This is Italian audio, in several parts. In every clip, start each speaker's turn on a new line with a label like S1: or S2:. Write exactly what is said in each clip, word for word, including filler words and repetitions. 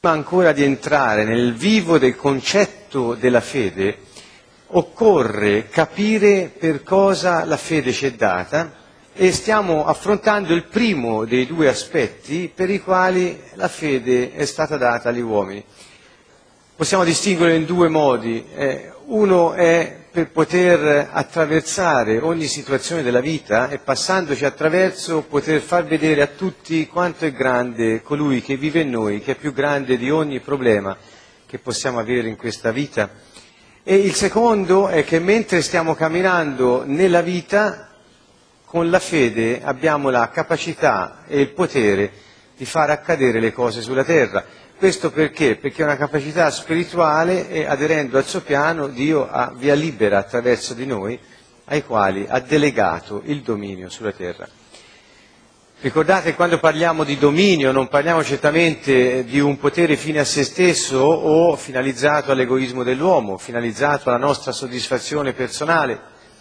S1: Prima ancora di entrare nel vivo del concetto della fede, occorre capire per cosa la fede ci è data e stiamo affrontando il primo dei due aspetti per i quali la fede è stata data agli uomini. Possiamo distinguere in due modi. Eh, uno è per poter attraversare ogni situazione della vita e passandoci attraverso poter far vedere a tutti quanto è grande colui che vive in noi, che è più grande di ogni problema che possiamo avere in questa vita. E il secondo è che mentre stiamo camminando nella vita, con la fede abbiamo la capacità e il potere di far accadere le cose sulla terra. Questo perché? Perché è una capacità spirituale e aderendo al suo piano Dio ha via libera attraverso di noi ai quali ha delegato il dominio sulla terra. Ricordate che quando parliamo di dominio non parliamo certamente di un potere fine a se stesso o finalizzato all'egoismo dell'uomo, finalizzato alla nostra soddisfazione personale,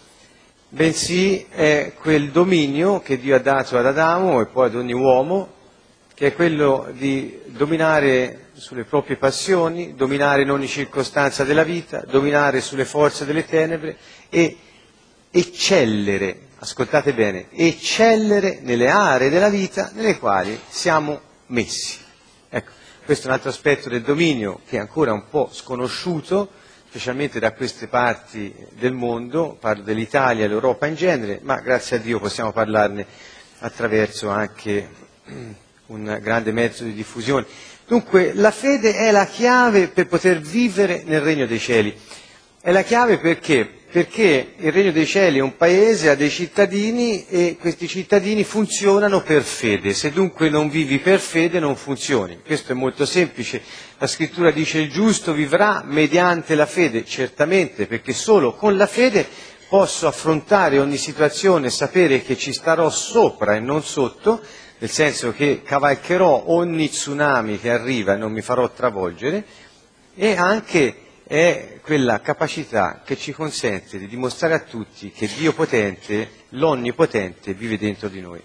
S1: bensì è quel dominio che Dio ha dato ad Adamo e poi ad ogni uomo, che è quello di dominare sulle proprie passioni, dominare in ogni circostanza della vita, dominare sulle forze delle tenebre e eccellere, ascoltate bene, eccellere nelle aree della vita nelle quali siamo messi. Ecco, questo è un altro aspetto del dominio che è ancora un po' sconosciuto, specialmente da queste parti del mondo, parlo dell'Italia e dell'Europa in genere, ma grazie a Dio possiamo parlarne attraverso anche un grande mezzo di diffusione. Dunque, la fede è la chiave per poter vivere nel Regno dei Cieli. È la chiave perché? Perché il Regno dei Cieli è un paese, ha dei cittadini e questi cittadini funzionano per fede. Se dunque non vivi per fede non funzioni. Questo è molto semplice. La Scrittura dice il giusto vivrà mediante la fede, certamente, perché solo con la fede posso affrontare ogni situazione e sapere che ci starò sopra e non sotto, nel senso che cavalcherò ogni tsunami che arriva e non mi farò travolgere, e anche è quella capacità che ci consente di dimostrare a tutti che Dio potente, l'Onnipotente, vive dentro di noi.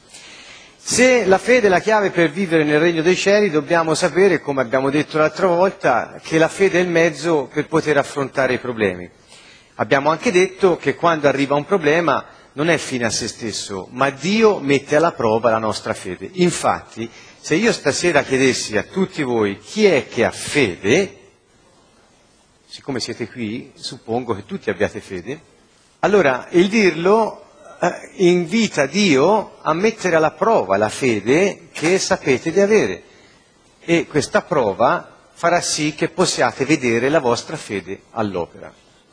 S1: Se la fede è la chiave per vivere nel Regno dei Cieli, dobbiamo sapere, come abbiamo detto l'altra volta, che la fede è il mezzo per poter affrontare i problemi. Abbiamo anche detto che quando arriva un problema non è fine a se stesso, ma Dio mette alla prova la nostra fede. Infatti, se io stasera chiedessi a tutti voi chi è che ha fede, siccome siete qui, suppongo che tutti abbiate fede, allora il dirlo eh, invita Dio a mettere alla prova la fede che sapete di avere. E questa prova farà sì che possiate vedere la vostra fede all'opera.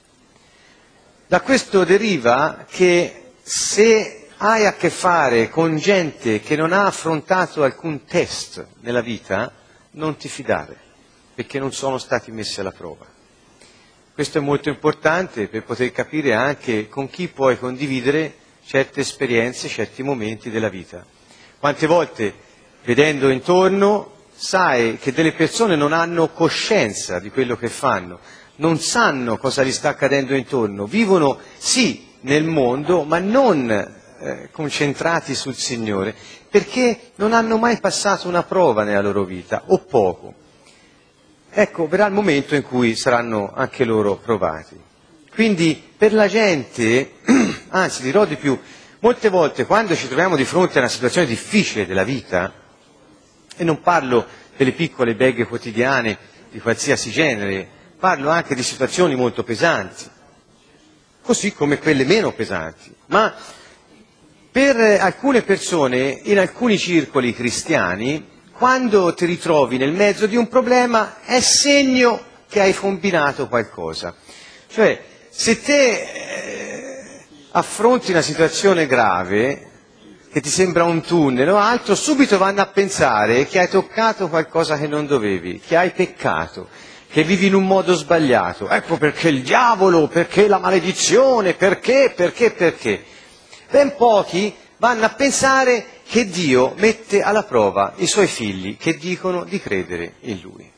S1: Da questo deriva che se hai a che fare con gente che non ha affrontato alcun test nella vita, non ti fidare, perché non sono stati messi alla prova. Questo è molto importante per poter capire anche con chi puoi condividere certe esperienze, certi momenti della vita. Quante volte, vedendo intorno, sai che delle persone non hanno coscienza di quello che fanno, non sanno cosa gli sta accadendo intorno, vivono sì nel mondo, ma non eh, concentrati sul Signore, perché non hanno mai passato una prova nella loro vita, o poco. Ecco, verrà il momento in cui saranno anche loro provati. Quindi per la gente, anzi dirò di più, molte volte quando ci troviamo di fronte a una situazione difficile della vita, e non parlo delle piccole beghe quotidiane di qualsiasi genere, parlo anche di situazioni molto pesanti, così come quelle meno pesanti, ma per alcune persone, in alcuni circoli cristiani, quando ti ritrovi nel mezzo di un problema è segno che hai combinato qualcosa. Cioè, se te eh, affronti una situazione grave, che ti sembra un tunnel o altro, subito vanno a pensare che hai toccato qualcosa che non dovevi, che hai peccato, che vivi in un modo sbagliato. Ecco perché il diavolo, perché la maledizione, perché, perché, perché. Ben pochi vanno a pensare che Dio mette alla prova i suoi figli che dicono di credere in Lui.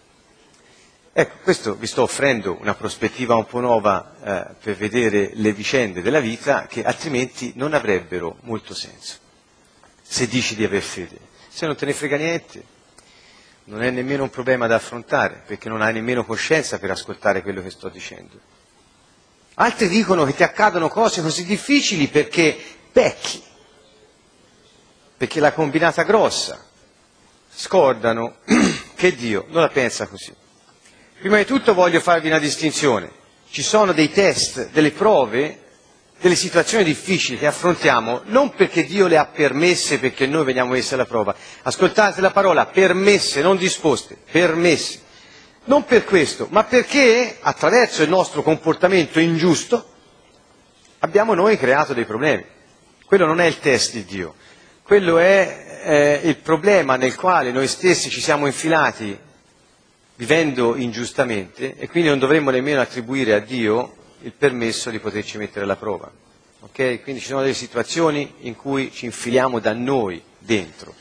S1: Ecco, questo vi sto offrendo una prospettiva un po' nuova eh, per vedere le vicende della vita che altrimenti non avrebbero molto senso. Se dici di aver fede, se non te ne frega niente. non è nemmeno un problema da affrontare, perché non hai nemmeno coscienza per ascoltare quello che sto dicendo. Altri dicono che ti accadono cose così difficili perché pecchi, perché l'ha combinata grossa. Scordano che Dio non la pensa così. Prima di tutto voglio farvi una distinzione. Ci sono dei test, delle prove, delle situazioni difficili che affrontiamo non perché Dio le ha permesse, perché noi veniamo messi alla prova. Ascoltate la parola permesse, non disposte, permesse. Non per questo, ma perché attraverso il nostro comportamento ingiusto abbiamo noi creato dei problemi. Quello non è il test di Dio, quello è eh, il problema nel quale noi stessi ci siamo infilati vivendo ingiustamente e quindi non dovremmo nemmeno attribuire a Dio il permesso di poterci mettere alla prova. Ok? Quindi ci sono delle situazioni in cui ci infiliamo da noi dentro.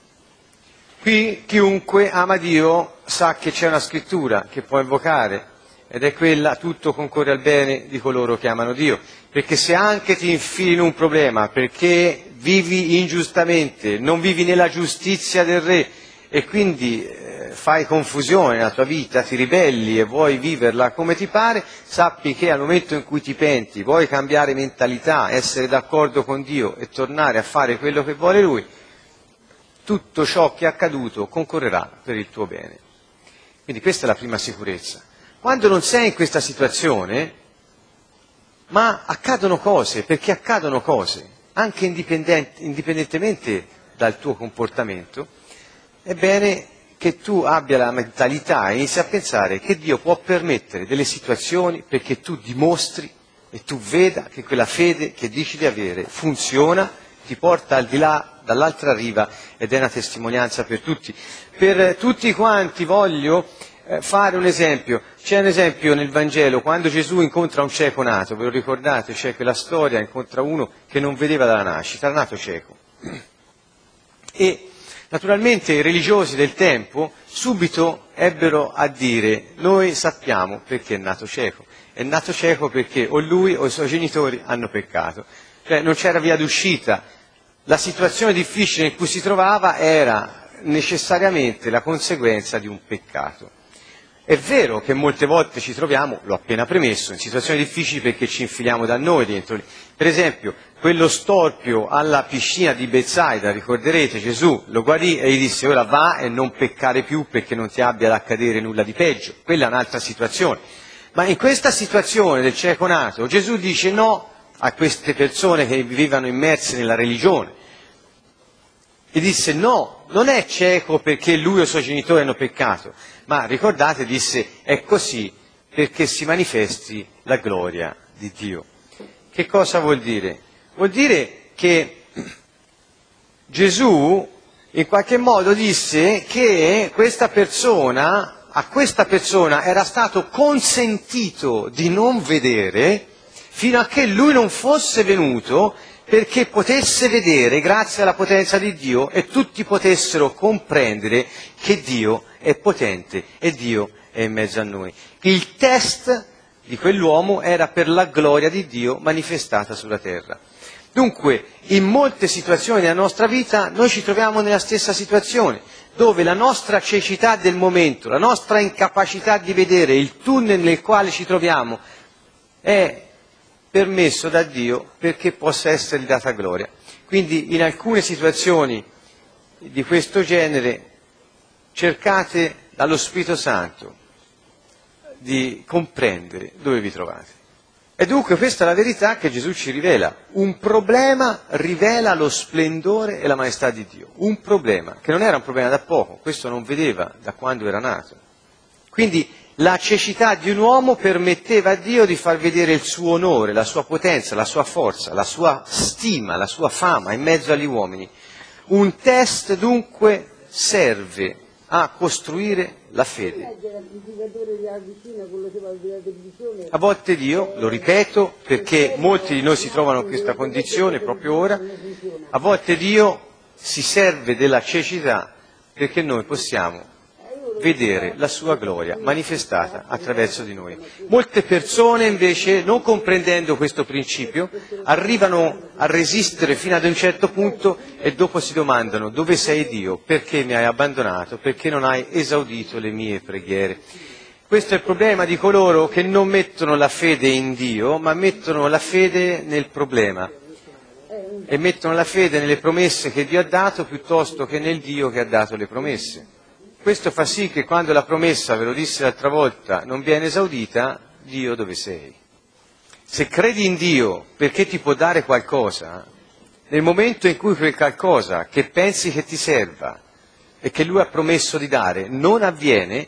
S1: Qui chiunque ama Dio sa che c'è una scrittura che può invocare ed è quella: tutto concorre al bene di coloro che amano Dio. Perché se anche ti infili in un problema perché vivi ingiustamente, non vivi nella giustizia del Re e quindi eh, fai confusione nella tua vita, ti ribelli e vuoi viverla come ti pare, sappi che al momento in cui ti penti, vuoi cambiare mentalità, essere d'accordo con Dio e tornare a fare quello che vuole Lui, tutto ciò che è accaduto concorrerà per il tuo bene. Quindi questa è la prima sicurezza. Quando non sei in questa situazione, ma accadono cose, perché accadono cose, anche indipendent- indipendentemente dal tuo comportamento, è bene che tu abbia la mentalità e inizi a pensare che Dio può permettere delle situazioni perché tu dimostri e tu veda che quella fede che dici di avere funziona, ti porta al di là, dall'altra riva, ed è una testimonianza per tutti. Per tutti quanti voglio eh, fare un esempio. C'è un esempio nel Vangelo, quando Gesù incontra un cieco nato, ve lo ricordate? C'è quella storia, incontra uno che non vedeva dalla nascita, era nato cieco. E naturalmente i religiosi del tempo subito ebbero a dire: noi sappiamo perché è nato cieco. È nato cieco perché o lui o i suoi genitori hanno peccato. Cioè non c'era via d'uscita. La situazione difficile in cui si trovava era necessariamente la conseguenza di un peccato. È vero che molte volte ci troviamo, l'ho appena premesso, in situazioni difficili perché ci infiliamo da noi dentro lì. Per esempio, quello storpio alla piscina di Betsaida, ricorderete, Gesù lo guarì e gli disse: ora va e non peccare più perché non ti abbia ad accadere nulla di peggio. Quella è un'altra situazione. Ma in questa situazione del cieco nato, Gesù dice no a queste persone che vivevano immerse nella religione. E disse: no, non è cieco perché lui o i suoi genitori hanno peccato, ma ricordate, disse: è così perché si manifesti la gloria di Dio. Che cosa vuol dire? Vuol dire che Gesù in qualche modo disse che questa persona, a questa persona era stato consentito di non vedere fino a che lui non fosse venuto, perché potesse vedere grazie alla potenza di Dio e tutti potessero comprendere che Dio è potente e Dio è in mezzo a noi. Il test di quell'uomo era per la gloria di Dio manifestata sulla terra. Dunque, in molte situazioni della nostra vita noi ci troviamo nella stessa situazione, dove la nostra cecità del momento, la nostra incapacità di vedere il tunnel nel quale ci troviamo è permesso da Dio perché possa essergli data gloria. Quindi in alcune situazioni di questo genere cercate dallo Spirito Santo di comprendere dove vi trovate. E dunque questa è la verità che Gesù ci rivela. Un problema rivela lo splendore e la maestà di Dio. Un problema, che non era un problema da poco, questo non vedeva da quando era nato. Quindi la cecità di un uomo permetteva a Dio di far vedere il suo onore, la sua potenza, la sua forza, la sua stima, la sua fama in mezzo agli uomini. Un test dunque serve a costruire la fede. A volte Dio, lo ripeto perché molti di noi si trovano in questa condizione proprio ora, a volte Dio si serve della cecità perché noi possiamo vedere la sua gloria manifestata attraverso di noi. Molte persone invece, non comprendendo questo principio, arrivano a resistere fino ad un certo punto e dopo si domandano: dove sei Dio? Perché mi hai abbandonato? Perché non hai esaudito le mie preghiere? Questo è il problema di coloro che non mettono la fede in Dio, ma mettono la fede nel problema. E mettono la fede nelle promesse che Dio ha dato piuttosto che nel Dio che ha dato le promesse. Questo fa sì che quando la promessa, ve lo disse l'altra volta, non viene esaudita, Dio dove sei? Se credi in Dio perché ti può dare qualcosa, nel momento in cui quel qualcosa che pensi che ti serva e che Lui ha promesso di dare non avviene,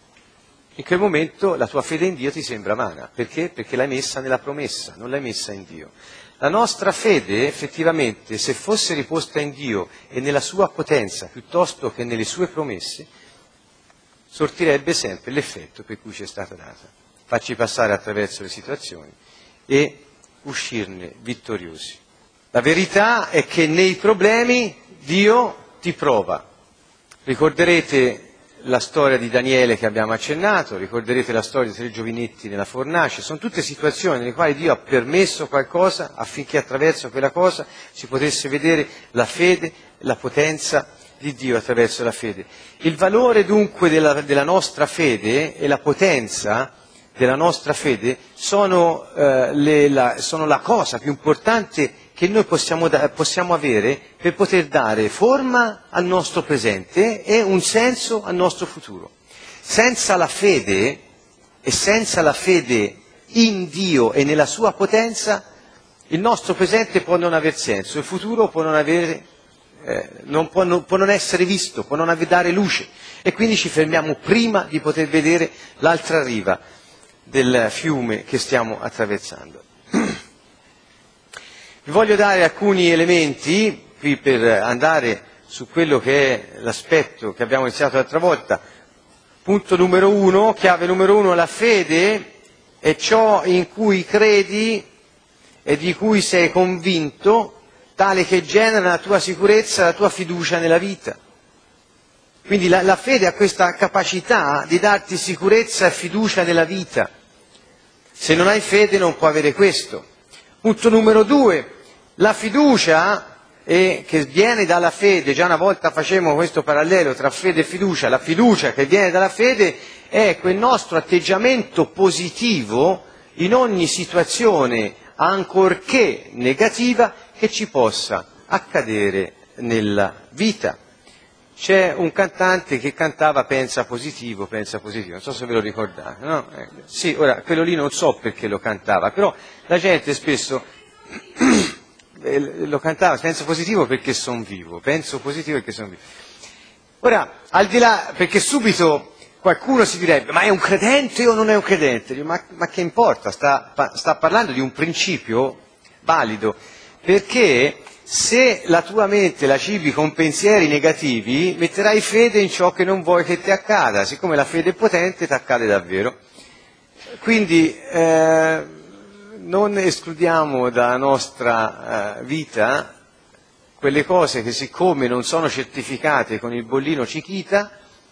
S1: in quel momento la tua fede in Dio ti sembra vana. Perché? Perché l'hai messa nella promessa, non l'hai messa in Dio. La nostra fede, effettivamente, se fosse riposta in Dio e nella sua potenza, piuttosto che nelle sue promesse, sortirebbe sempre l'effetto per cui ci è stata data. Facci passare attraverso le situazioni e uscirne vittoriosi. La verità è che nei problemi Dio ti prova. Ricorderete la storia di Daniele che abbiamo accennato, ricorderete la storia dei tre giovinetti nella fornace, sono tutte situazioni nelle quali Dio ha permesso qualcosa affinché attraverso quella cosa si potesse vedere la fede, la potenza di Dio attraverso la fede. Il valore dunque della, della nostra fede e la potenza della nostra fede sono, eh, le, la, sono la cosa più importante che noi possiamo, da, possiamo avere per poter dare forma al nostro presente e un senso al nostro futuro. Senza la fede e senza la fede in Dio e nella sua potenza, il nostro presente può non aver senso, il futuro può non avere, eh, non può, non, può non essere visto, può non dare luce, e quindi ci fermiamo prima di poter vedere l'altra riva del fiume che stiamo attraversando. Vi voglio dare alcuni elementi qui per andare su quello che è l'aspetto che abbiamo iniziato l'altra volta. Punto numero uno, chiave numero uno: la fede è ciò in cui credi e di cui sei convinto, tale che genera la tua sicurezza, la tua fiducia nella vita. Quindi la, la fede ha questa capacità di darti sicurezza e fiducia nella vita. Se non hai fede non può avere questo. Punto numero due. La fiducia, eh, che viene dalla fede, già una volta facemmo questo parallelo tra fede e fiducia, la fiducia che viene dalla fede è quel nostro atteggiamento positivo in ogni situazione, ancorché negativa, che ci possa accadere nella vita. C'è un cantante che cantava pensa positivo, pensa positivo, non so se ve lo ricordate, no? Eh, sì, ora, quello lì non so perché lo cantava, però la gente spesso lo cantava, penso positivo perché sono vivo, penso positivo perché sono vivo. Ora, al di là, perché subito qualcuno si direbbe, ma è un credente o non è un credente? Ma, ma che importa, sta, sta parlando di un principio valido, perché se la tua mente la cibi con pensieri negativi, metterai fede in ciò che non vuoi che ti accada, siccome la fede è potente ti accade davvero. Quindi eh, non escludiamo dalla nostra eh, vita quelle cose che, siccome non sono certificate con il bollino Cichita,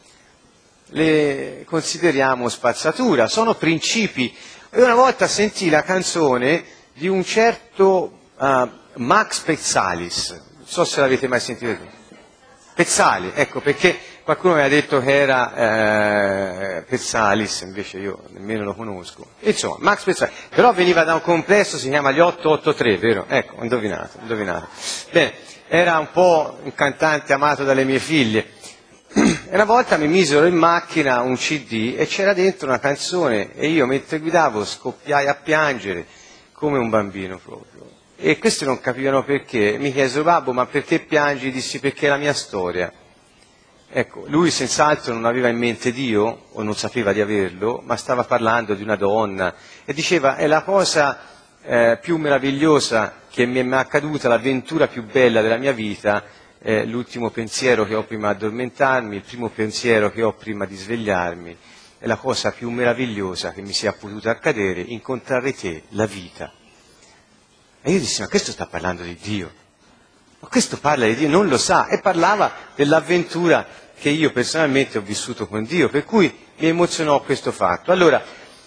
S1: le consideriamo spazzatura, sono principi. E una volta sentì la canzone di un certo uh, Max Pezalis, non so se l'avete mai sentito. Pezzali, ecco, perché qualcuno mi ha detto che era eh, Pezzalis, invece io nemmeno lo conosco. Insomma, Max Pezzali, però veniva da un complesso, si chiama gli otto otto tre, vero? Ecco, ho indovinato, ho indovinato. Bene, era un po' un cantante amato dalle mie figlie. E una volta mi misero in macchina un C D e c'era dentro una canzone e io mentre guidavo scoppiai a piangere come un bambino proprio. E questi non capivano perché. Mi chiesero, babbo, ma perché piangi? Dissi, perché è la mia storia. Ecco, lui senz'altro non aveva in mente Dio, o non sapeva di averlo, ma stava parlando di una donna e diceva, è la cosa eh, più meravigliosa che mi è mai accaduta, l'avventura più bella della mia vita, eh, l'ultimo pensiero che ho prima di addormentarmi, il primo pensiero che ho prima di svegliarmi, è la cosa più meravigliosa che mi sia potuta accadere, incontrare te, la vita. E io dissi, ma questo sta parlando di Dio, ma questo parla di Dio, non lo sa, e parlava dell'avventura che io personalmente ho vissuto con Dio, per cui mi emozionò questo fatto. Allora,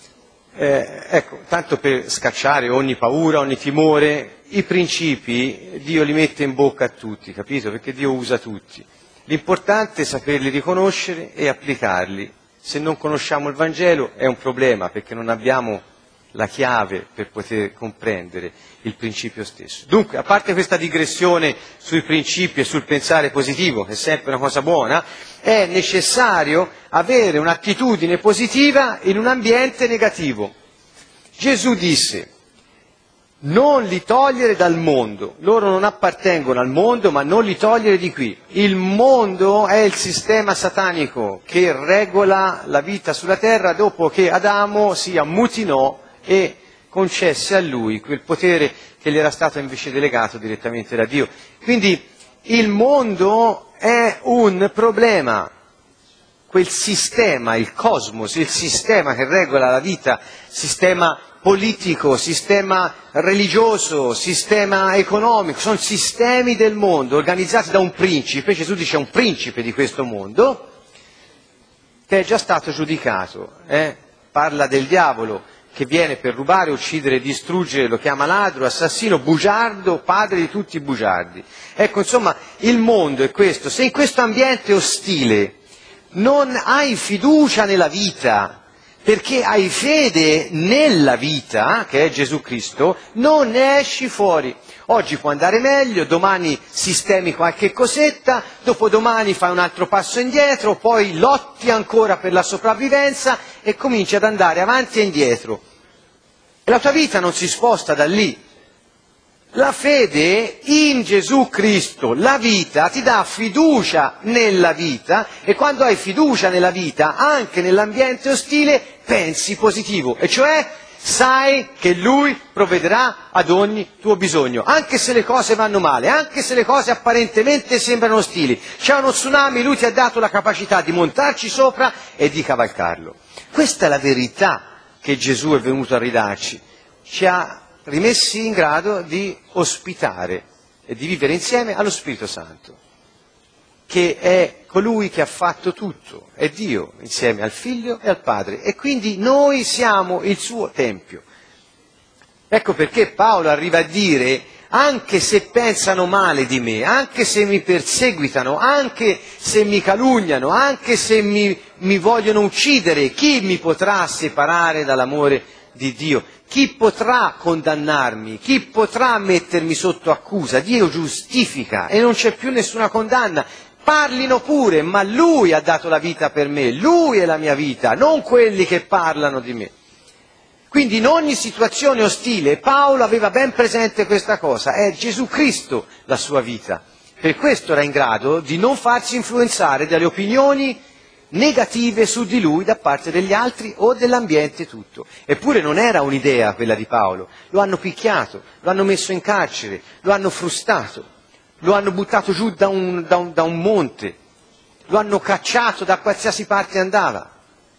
S1: eh, ecco, tanto per scacciare ogni paura, ogni timore, i principi Dio li mette in bocca a tutti, capito? Perché Dio usa tutti. L'importante è saperli riconoscere e applicarli. Se non conosciamo il Vangelo è un problema, perché non abbiamo la chiave per poter comprendere il principio stesso. Dunque, a parte questa digressione sui principi e sul pensare positivo, che è sempre una cosa buona, è necessario avere un'attitudine positiva in un ambiente negativo. Gesù disse: non li togliere dal mondo, loro non appartengono al mondo, ma non li togliere di qui. Il mondo è il sistema satanico che regola la vita sulla terra dopo che Adamo si ammutinò e concesse a lui quel potere che gli era stato invece delegato direttamente da Dio. Quindi il mondo è un problema, quel sistema, il cosmos, il sistema che regola la vita, sistema politico, sistema religioso, sistema economico, sono sistemi del mondo organizzati da un principe. Gesù dice un principe di questo mondo che è già stato giudicato, eh? Parla del diavolo che viene per rubare, uccidere, distruggere, lo chiama ladro, assassino, bugiardo, padre di tutti i bugiardi. Ecco, insomma, il mondo è questo. Se in questo ambiente ostile non hai fiducia nella vita, perché hai fede nella vita, che è Gesù Cristo, non ne esci fuori. Oggi può andare meglio, domani sistemi qualche cosetta, dopodomani fai un altro passo indietro, poi lotti ancora per la sopravvivenza e cominci ad andare avanti e indietro. E la tua vita non si sposta da lì. La fede in Gesù Cristo, la vita, ti dà fiducia nella vita, e quando hai fiducia nella vita, anche nell'ambiente ostile, pensi positivo, e cioè sai che Lui provvederà ad ogni tuo bisogno, anche se le cose vanno male, anche se le cose apparentemente sembrano ostili. C'è uno tsunami, Lui ti ha dato la capacità di montarci sopra e di cavalcarlo. Questa è la verità che Gesù è venuto a ridarci. Ci ha rimessi in grado di ospitare e di vivere insieme allo Spirito Santo, che è colui che ha fatto tutto, è Dio insieme al Figlio e al Padre, e quindi noi siamo il suo Tempio. Ecco perché Paolo arriva a dire: anche se pensano male di me, anche se mi perseguitano, anche se mi calunniano, anche se mi, mi vogliono uccidere, chi mi potrà separare dall'amore di Dio? Chi potrà condannarmi? Chi potrà mettermi sotto accusa? Dio giustifica e non c'è più nessuna condanna. Parlino pure, ma Lui ha dato la vita per me, Lui è la mia vita, non quelli che parlano di me. Quindi in ogni situazione ostile Paolo aveva ben presente questa cosa: è Gesù Cristo la sua vita. Per questo era in grado di non farsi influenzare dalle opinioni negative su di lui da parte degli altri o dell'ambiente tutto. Eppure non era un'idea quella di Paolo, lo hanno picchiato, lo hanno messo in carcere, lo hanno frustato, lo hanno buttato giù da un, da un, da un monte, lo hanno cacciato da qualsiasi parte andava.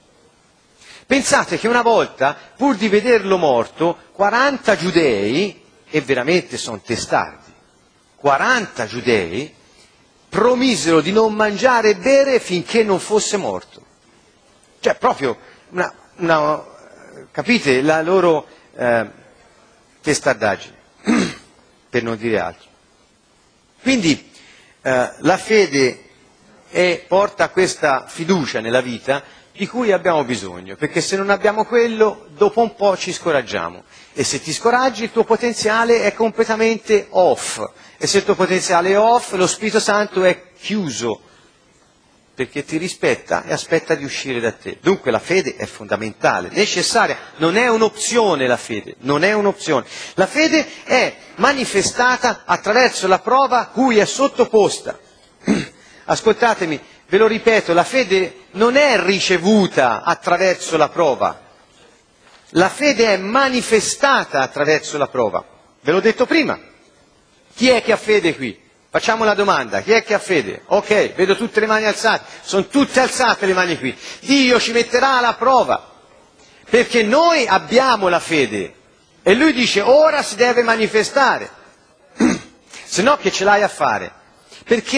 S1: Pensate che una volta, pur di vederlo morto, quaranta giudei, e veramente sono testardi, quaranta giudei, promisero di non mangiare e bere finché non fosse morto. Cioè proprio una, una capite la loro eh, testardaggine, per non dire altro. Quindi eh, la fede è, porta a questa fiducia nella vita di cui abbiamo bisogno, perché se non abbiamo quello, dopo un po' ci scoraggiamo, e se ti scoraggi il tuo potenziale è completamente off, e se il tuo potenziale è off, lo Spirito Santo è chiuso, perché ti rispetta e aspetta di uscire da te. Dunque la fede è fondamentale, necessaria, non è un'opzione la fede, non è un'opzione. La fede è manifestata attraverso la prova cui è sottoposta. Ascoltatemi, ve lo ripeto, la fede non è ricevuta attraverso la prova, la fede è manifestata attraverso la prova. Ve l'ho detto prima. Chi è che ha fede qui? Facciamo la domanda, chi è che ha fede? Ok, vedo tutte le mani alzate, sono tutte alzate le mani qui. Dio ci metterà alla prova, perché noi abbiamo la fede, e Lui dice ora si deve manifestare, se no che ce l'hai a fare? Perché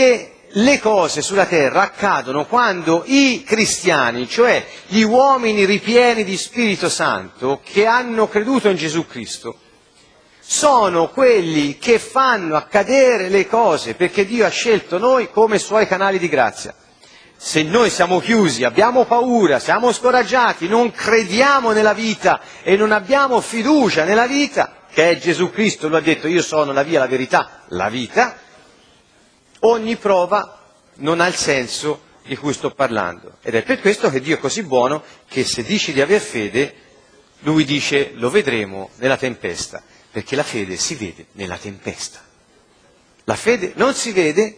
S1: le cose sulla terra accadono quando i cristiani, cioè gli uomini ripieni di Spirito Santo che hanno creduto in Gesù Cristo, sono quelli che fanno accadere le cose, perché Dio ha scelto noi come Suoi canali di grazia. Se noi siamo chiusi, abbiamo paura, siamo scoraggiati, non crediamo nella vita e non abbiamo fiducia nella vita, che è Gesù Cristo, lo ha detto, io sono la via, la verità, la vita, ogni prova non ha il senso di cui sto parlando. Ed è per questo che Dio è così buono che se dici di aver fede, Lui dice lo vedremo nella tempesta, perché la fede si vede nella tempesta. La fede non si vede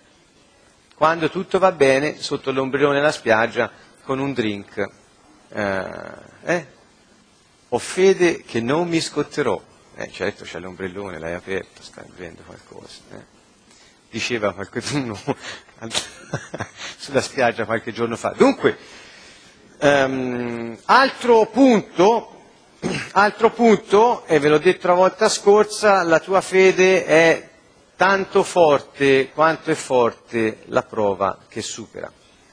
S1: quando tutto va bene sotto l'ombrellone della spiaggia con un drink. Eh, eh? Ho fede che non mi scotterò. Eh, certo, c'è l'ombrellone, l'hai aperto, stai bevendo qualcosa. Eh? Diceva qualcuno sulla spiaggia qualche giorno fa. Dunque, um, altro punto, altro punto, e ve l'ho detto la volta scorsa, la tua fede è tanto forte quanto è forte la prova che supera.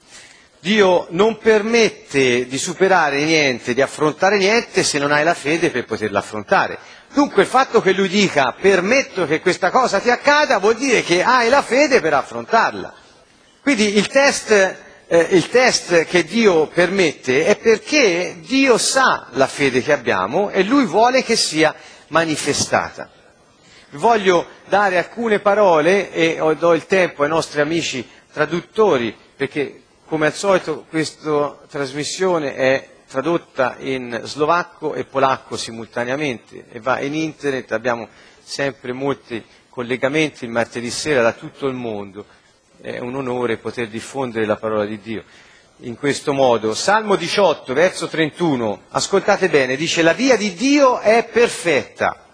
S1: Dio non permette di superare niente, di affrontare niente, se non hai la fede per poterla affrontare. Dunque il fatto che Lui dica permetto che questa cosa ti accada vuol dire che hai la fede per affrontarla. Quindi il test, eh, il test che Dio permette è perché Dio sa la fede che abbiamo e Lui vuole che sia manifestata. Vi voglio dare alcune parole e do il tempo ai nostri amici traduttori, perché come al solito questa trasmissione è tradotta in slovacco e polacco simultaneamente e va in internet, abbiamo sempre molti collegamenti il martedì sera da tutto il mondo, è un onore poter diffondere la parola di Dio in questo modo. Salmo diciotto, verso trentuno, ascoltate bene, dice la via di Dio è perfetta,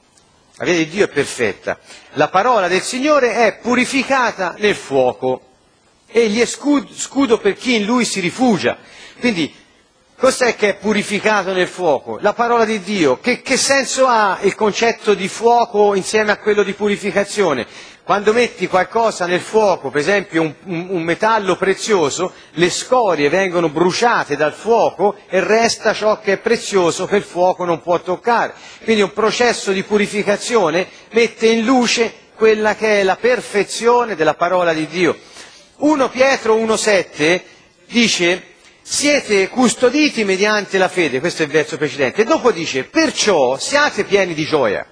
S1: la via di Dio è perfetta, la parola del Signore è purificata nel fuoco, egli è scudo per chi in Lui si rifugia. Quindi cos'è che è purificato nel fuoco? La parola di Dio. Che, che senso ha il concetto di fuoco insieme a quello di purificazione? Quando metti qualcosa nel fuoco, per esempio un, un, un metallo prezioso, le scorie vengono bruciate dal fuoco e resta ciò che è prezioso che il fuoco non può toccare. Quindi un processo di purificazione mette in luce quella che è la perfezione della parola di Dio. primo Pietro uno sette dice siete custoditi mediante la fede, questo è il verso precedente, e dopo dice perciò siate pieni di gioia,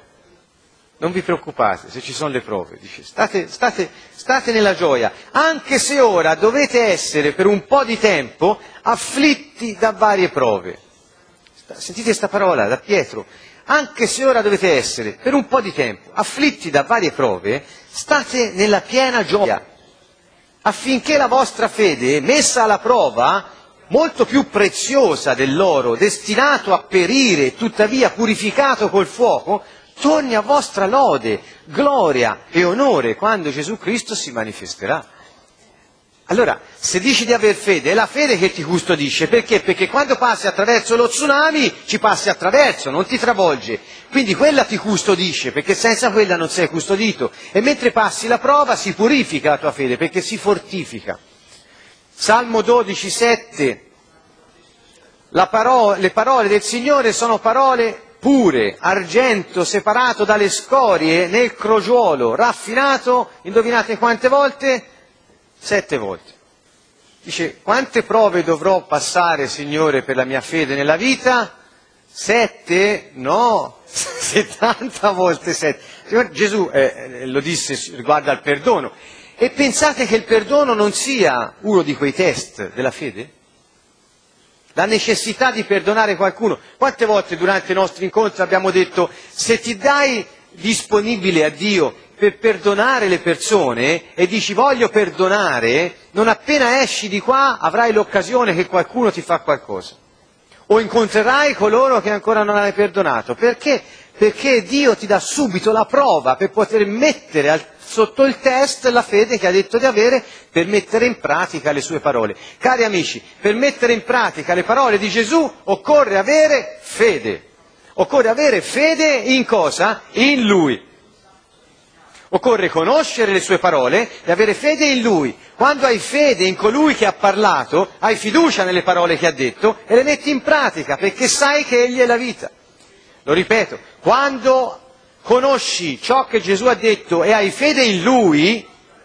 S1: non vi preoccupate se ci sono le prove, dice state, state, state nella gioia, anche se ora dovete essere per un po' di tempo afflitti da varie prove. Sentite questa parola da Pietro, anche se ora dovete essere per un po' di tempo afflitti da varie prove, state nella piena gioia, affinché la vostra fede, messa alla prova, molto più preziosa dell'oro, destinato a perire, tuttavia purificato col fuoco, torni a vostra lode, gloria e onore quando Gesù Cristo si manifesterà. Allora, se dici di aver fede, è la fede che ti custodisce. Perché? Perché quando passi attraverso lo tsunami, ci passi attraverso, non ti travolge. Quindi quella ti custodisce, perché senza quella non sei custodito. E mentre passi la prova si purifica la tua fede, perché si fortifica. Salmo dodici sette, la paro- le parole del Signore sono parole pure, argento separato dalle scorie nel crogiuolo, raffinato, indovinate quante volte? Sette volte. Dice, quante prove dovrò passare, Signore, per la mia fede nella vita? Sette? No, settanta volte sette. Gesù eh, lo disse riguardo al perdono. E pensate che il perdono non sia uno di quei test della fede? La necessità di perdonare qualcuno. Quante volte durante i nostri incontri abbiamo detto, se ti dai disponibile a Dio per perdonare le persone e dici voglio perdonare, non appena esci di qua avrai l'occasione che qualcuno ti fa qualcosa. O incontrerai coloro che ancora non hai perdonato. Perché? Perché Dio ti dà subito la prova per poter mettere al, sotto il test la fede che ha detto di avere per mettere in pratica le sue parole. Cari amici, per mettere in pratica le parole di Gesù occorre avere fede. Occorre avere fede in cosa? In Lui. Occorre conoscere le sue parole e avere fede in Lui. Quando hai fede in colui che ha parlato, hai fiducia nelle parole che ha detto e le metti in pratica, perché sai che Egli è la vita. Lo ripeto, quando conosci ciò che Gesù ha detto e hai fede in Lui,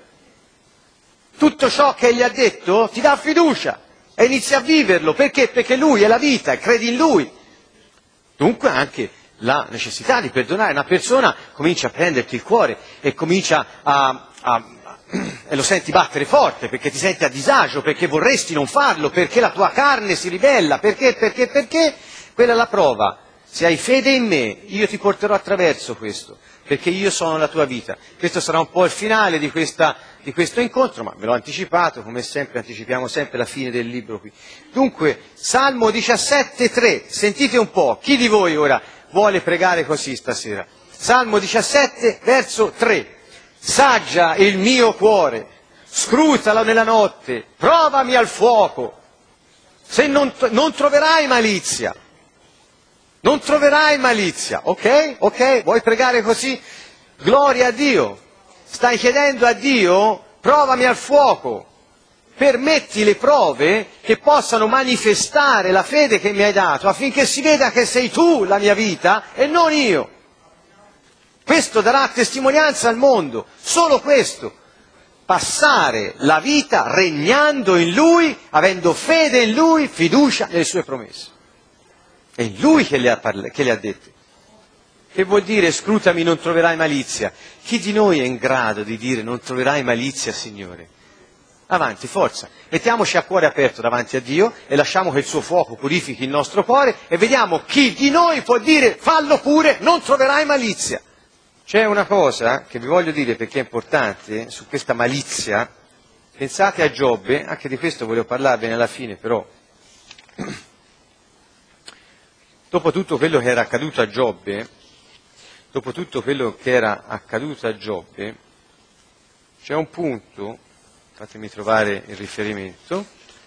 S1: tutto ciò che Egli ha detto ti dà fiducia e inizi a viverlo. Perché? Perché Lui è la vita e credi in Lui. Dunque anche la necessità di perdonare una persona comincia a prenderti il cuore e comincia a, a, a e lo senti battere forte perché ti senti a disagio, perché vorresti non farlo, perché la tua carne si ribella, perché, perché, perché, quella è la prova. Se hai fede in me, io ti porterò attraverso questo, perché io sono la tua vita. Questo sarà un po' il finale di, questa, di questo incontro, ma ve l'ho anticipato, come sempre anticipiamo sempre la fine del libro qui. Dunque, Salmo diciassette, tre, sentite un po', chi di voi ora vuole pregare così stasera? Salmo diciassette, verso tre. Saggia il mio cuore, scrutalo nella notte, provami al fuoco, se non, non troverai malizia. Non troverai malizia, ok? Ok? Vuoi pregare così? Gloria a Dio. Stai chiedendo a Dio, provami al fuoco. Permetti le prove che possano manifestare la fede che mi hai dato, affinché si veda che sei tu la mia vita e non io. Questo darà testimonianza al mondo, solo questo. Passare la vita regnando in Lui, avendo fede in Lui, fiducia nelle sue promesse. È Lui che le ha, parla- che le ha dette. Che vuol dire scrutami, non troverai malizia? Chi di noi è in grado di dire non troverai malizia, Signore? Avanti, forza. Mettiamoci a cuore aperto davanti a Dio e lasciamo che il suo fuoco purifichi il nostro cuore e vediamo chi di noi può dire fallo pure, non troverai malizia. C'è una cosa che vi voglio dire perché è importante su questa malizia. Pensate a Giobbe, anche di questo volevo parlarvene alla fine, però dopo tutto quello che era accaduto a Giobbe, dopo tutto quello che era accaduto a Giobbe, c'è un punto, fatemi trovare il riferimento,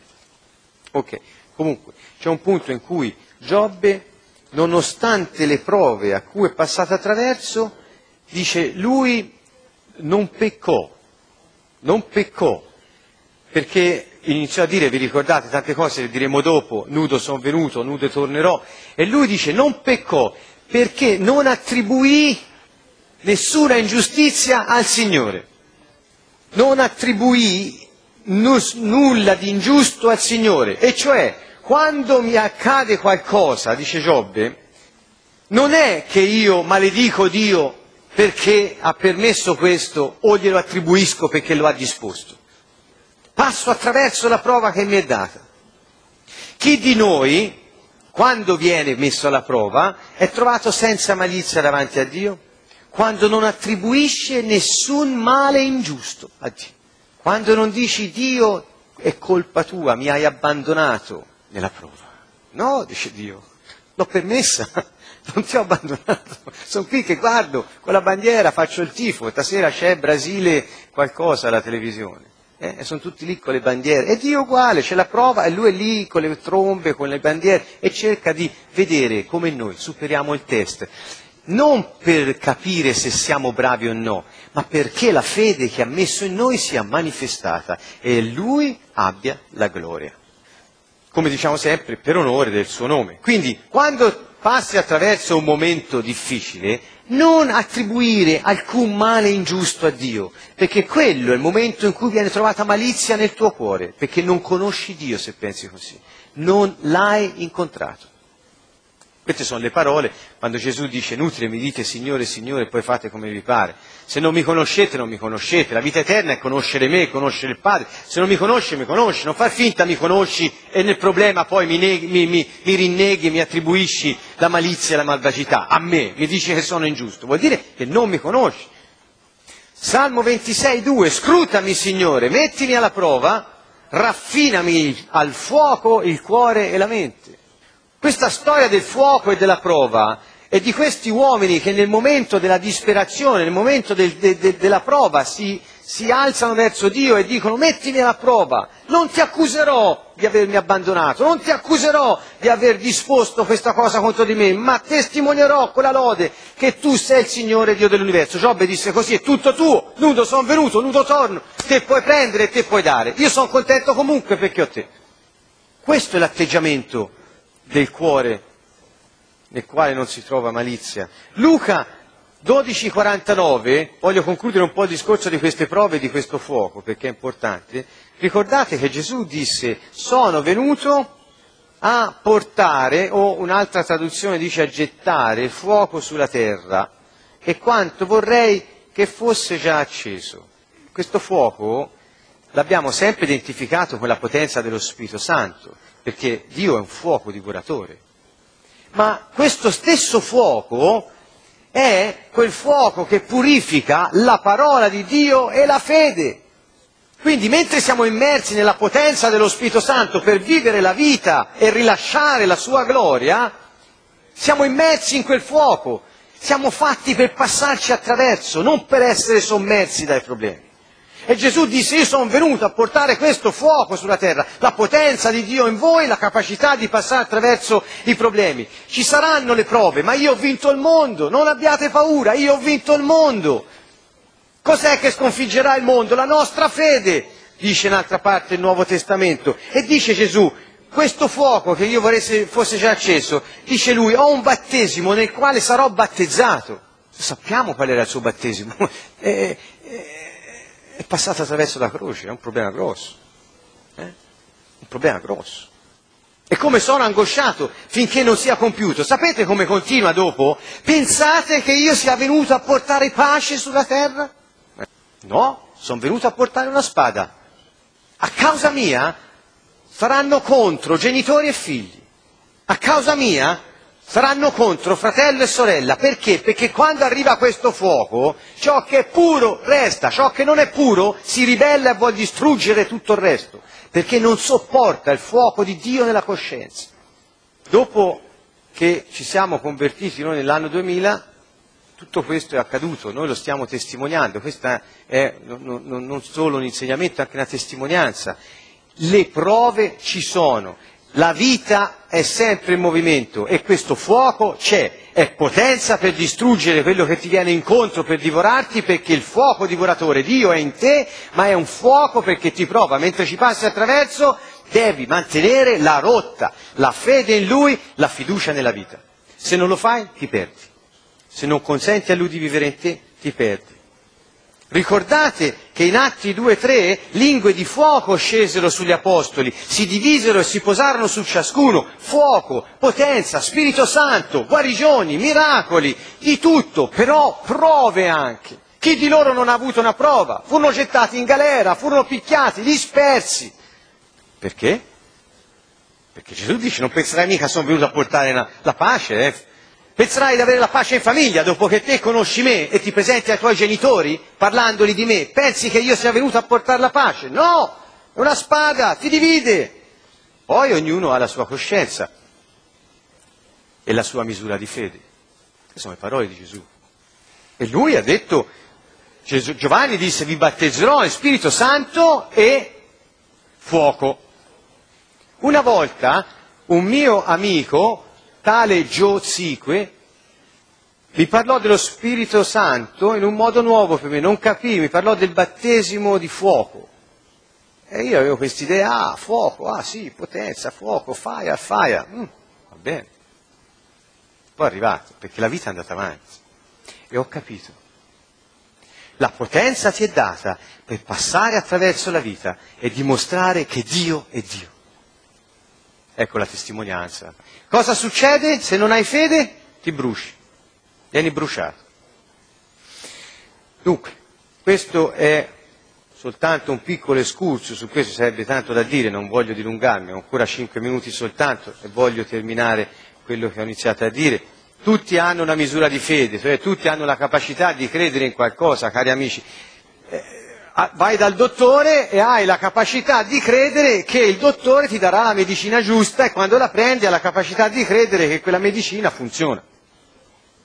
S1: ok, comunque, c'è un punto in cui Giobbe, nonostante le prove a cui è passato attraverso, dice lui non peccò, non peccò, perché iniziò a dire, vi ricordate tante cose, le diremo dopo, nudo sono venuto, nudo tornerò, e lui dice non peccò perché non attribuì nessuna ingiustizia al Signore, non attribuì nus- nulla di ingiusto al Signore, e cioè quando mi accade qualcosa, dice Giobbe, non è che io maledico Dio perché ha permesso questo o glielo attribuisco perché lo ha disposto. Passo attraverso la prova che mi è data. Chi di noi, quando viene messo alla prova, è trovato senza malizia davanti a Dio? Quando non attribuisce nessun male ingiusto a Dio. Quando non dici Dio è colpa tua, mi hai abbandonato nella prova. No, dice Dio, l'ho permessa. Non ti ho abbandonato, sono qui che guardo con la bandiera, faccio il tifo, stasera c'è Brasile qualcosa alla televisione, eh? E sono tutti lì con le bandiere, e Dio uguale, c'è la prova e lui è lì con le trombe, con le bandiere, e cerca di vedere come noi superiamo il test, non per capire se siamo bravi o no, ma perché la fede che ha messo in noi sia manifestata e Lui abbia la gloria. Come diciamo sempre, per onore del suo nome. Quindi, quando passi attraverso un momento difficile, non attribuire alcun male ingiusto a Dio, perché quello è il momento in cui viene trovata malizia nel tuo cuore, perché non conosci Dio se pensi così, non l'hai incontrato. Queste sono le parole quando Gesù dice inutile mi dite Signore, Signore, e poi fate come vi pare. Se non mi conoscete, non mi conoscete. La vita eterna è conoscere me, conoscere il Padre. Se non mi conosci, mi conosci. Non far finta mi conosci e nel problema poi mi, neghi, mi, mi, mi rinneghi, mi attribuisci la malizia e la malvagità. A me, mi dici che sono ingiusto. Vuol dire che non mi conosci. Salmo ventisei, due. Scrutami, Signore, mettimi alla prova, raffinami al fuoco il cuore e la mente. Questa storia del fuoco e della prova è di questi uomini che nel momento della disperazione, nel momento del, de, de, della prova si, si alzano verso Dio e dicono mettimi alla prova, non ti accuserò di avermi abbandonato, non ti accuserò di aver disposto questa cosa contro di me, ma testimonierò con la lode che tu sei il Signore Dio dell'universo. Giobbe disse così: è tutto tuo, nudo sono venuto, nudo torno, te puoi prendere e te puoi dare, io sono contento comunque perché ho te. Questo è l'atteggiamento del cuore nel quale non si trova malizia. Luca dodici quarantanove, voglio concludere un po' il discorso di queste prove, di questo fuoco, perché è importante. Ricordate che Gesù disse: sono venuto a portare, o un'altra traduzione dice a gettare, fuoco sulla terra, e quanto vorrei che fosse già acceso. Questo fuoco l'abbiamo sempre identificato con la potenza dello Spirito Santo, perché Dio è un fuoco divoratore. Ma questo stesso fuoco è quel fuoco che purifica la parola di Dio e la fede. Quindi mentre siamo immersi nella potenza dello Spirito Santo per vivere la vita e rilasciare la sua gloria, siamo immersi in quel fuoco, siamo fatti per passarci attraverso, non per essere sommersi dai problemi. E Gesù disse: io sono venuto a portare questo fuoco sulla terra, la potenza di Dio in voi, la capacità di passare attraverso i problemi. Ci saranno le prove, ma io ho vinto il mondo, non abbiate paura, io ho vinto il mondo. Cos'è che sconfiggerà il mondo? La nostra fede, dice in altra parte il Nuovo Testamento. E dice Gesù: questo fuoco che io vorrei fosse già acceso, dice lui, ho un battesimo nel quale sarò battezzato. Sappiamo qual era il suo battesimo. eh, eh, È passato attraverso la croce, è un problema grosso, eh? un problema grosso. E come sono angosciato finché non sia compiuto. Sapete come continua dopo? Pensate che io sia venuto a portare pace sulla terra? No, sono venuto a portare una spada. A causa mia saranno contro genitori e figli. A causa mia saranno contro fratello e sorella. Perché? Perché quando arriva questo fuoco, ciò che è puro resta, ciò che non è puro si ribella e vuol distruggere tutto il resto, perché non sopporta il fuoco di Dio nella coscienza. Dopo che ci siamo convertiti noi nell'anno duemila, tutto questo è accaduto, noi lo stiamo testimoniando, questa è non, non, non solo un insegnamento, anche una testimonianza. Le prove ci sono. La vita è sempre in movimento e questo fuoco c'è, è potenza per distruggere quello che ti viene incontro, per divorarti, perché il fuoco divoratore Dio è in te, ma è un fuoco perché ti prova. Mentre ci passi attraverso devi mantenere la rotta, la fede in Lui, la fiducia nella vita. Se non lo fai ti perdi, se non consenti a Lui di vivere in te ti perdi. Ricordate che in Atti due tre lingue di fuoco scesero sugli apostoli, si divisero e si posarono su ciascuno, fuoco, potenza, Spirito Santo, guarigioni, miracoli, di tutto, però prove anche. Chi di loro non ha avuto una prova? Furono gettati in galera, furono picchiati, dispersi. Perché? Perché Gesù dice: non penserai mica sono venuto a portare la, la pace, eh? Penserai di avere la pace in famiglia dopo che te conosci me e ti presenti ai tuoi genitori parlandoli di me? Pensi che io sia venuto a portare la pace? No! È una spada, ti divide! Poi ognuno ha la sua coscienza e la sua misura di fede. Queste sono le parole di Gesù. E lui ha detto, Gesù, Giovanni disse: vi battezzerò in Spirito Santo e fuoco. Una volta un mio amico, tale Gio Zique, mi parlò dello Spirito Santo in un modo nuovo per me, non capii, mi parlò del battesimo di fuoco. E io avevo quest'idea: ah, fuoco, ah sì, potenza, fuoco, fire, fire, mm, va bene. Poi è arrivato, perché la vita è andata avanti, e ho capito. La potenza ti è data per passare attraverso la vita e dimostrare che Dio è Dio. Ecco la testimonianza. Cosa succede se non hai fede? Ti bruci, vieni bruciato. Dunque, questo è soltanto un piccolo escursus, su questo sarebbe tanto da dire, non voglio dilungarmi, ho ancora cinque minuti soltanto e voglio terminare quello che ho iniziato a dire. Tutti hanno una misura di fede, cioè tutti hanno la capacità di credere in qualcosa, cari amici. Eh, vai dal dottore e hai la capacità di credere che il dottore ti darà la medicina giusta, e quando la prendi hai la capacità di credere che quella medicina funziona.